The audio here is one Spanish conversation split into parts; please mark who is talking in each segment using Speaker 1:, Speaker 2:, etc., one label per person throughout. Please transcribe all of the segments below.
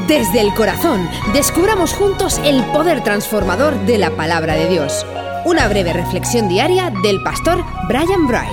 Speaker 1: Desde el corazón, descubramos juntos el poder transformador de la palabra de Dios. Una breve reflexión diaria del pastor Brian Bright.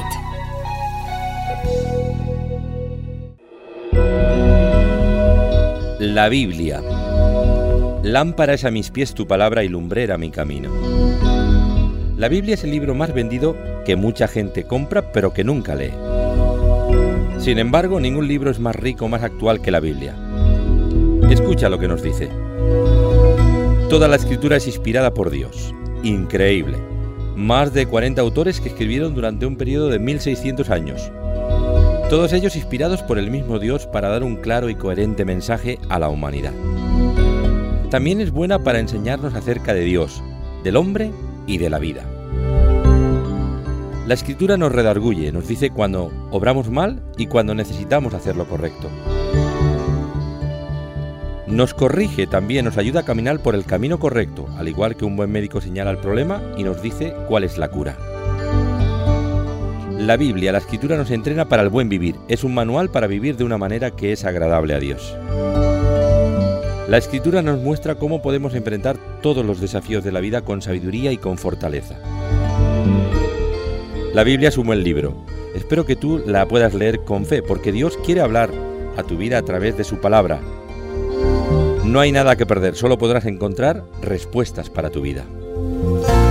Speaker 2: La Biblia. Lámpara es a mis pies tu palabra y lumbrera mi camino. La Biblia es el libro más vendido que mucha gente compra pero que nunca lee. Sin embargo, ningún libro es más rico o más actual que la Biblia. Escucha lo que nos dice. Toda la escritura es inspirada por Dios. Increíble. Más de 40 autores que escribieron durante un periodo de 1600 años. Todos ellos inspirados por el mismo Dios para dar un claro y coherente mensaje a la humanidad. También es buena para enseñarnos acerca de Dios, del hombre y de la vida. La escritura nos redarguye, nos dice cuando obramos mal y cuando necesitamos hacer lo correcto. Nos corrige también, nos ayuda a caminar por el camino correcto, al igual que un buen médico señala el problema y nos dice cuál es la cura. La Biblia, la escritura nos entrena para el buen vivir, es un manual para vivir de una manera que es agradable a Dios. La escritura nos muestra cómo podemos enfrentar todos los desafíos de la vida con sabiduría y con fortaleza. La Biblia es un buen libro. Espero que tú la puedas leer con fe, porque Dios quiere hablar a tu vida a través de su palabra. No hay nada que perder, solo podrás encontrar respuestas para tu vida.